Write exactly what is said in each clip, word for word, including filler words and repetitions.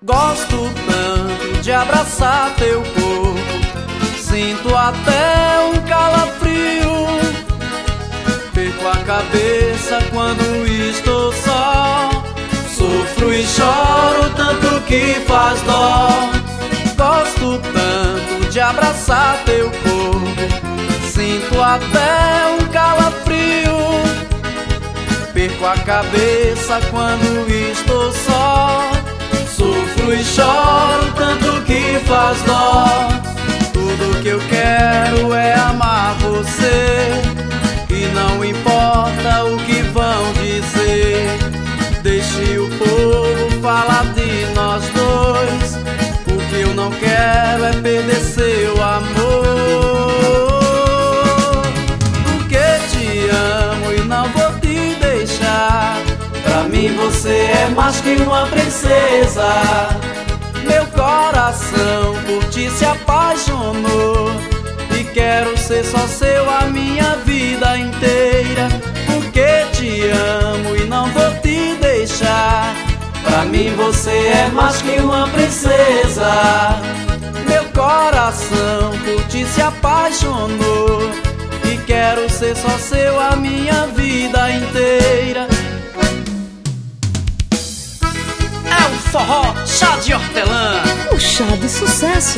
Gosto tanto de abraçar teu corpo, sinto até um calafrio. Perco a cabeça quando estou só, sofro e choro tanto que faz dó. Gosto tanto de abraçar teu corpo, sinto até um calafrio. Perco a cabeça quando estou só, sofro e choro tanto que faz dó. Tudo que eu quero é amar você, e não importa o que vão dizer. Deixe o povo falar de nós dois, o que eu não quero é perder seu amor. Porque te amo e não vou te deixar. Pra mim você é mais que uma princesa. Meu coração por ti se apaixonou, e quero ser só seu a minha vida inteira. Porque te amo e não vou te deixar. Pra mim você é mais que uma princesa. Meu coração por ti se apaixonou, e quero ser só seu a minha vida inteira. É o forró Chá de Hortelã, o chá de sucesso.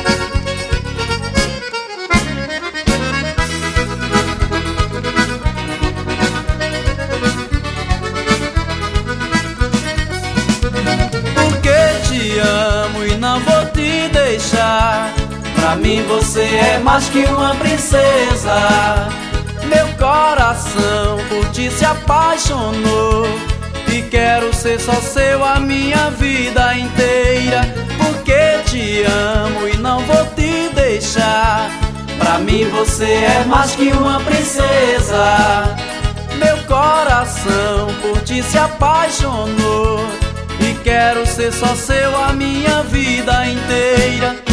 Porque te amo e não vou te deixar. Pra mim você é mais que uma princesa. Meu coração por ti se apaixonou, e quero ser só seu a minha vida inteira. Porque te amo e não vou te deixar. Pra mim você é mais que uma princesa. Meu coração por ti se apaixonou, e quero ser só seu a minha vida inteira.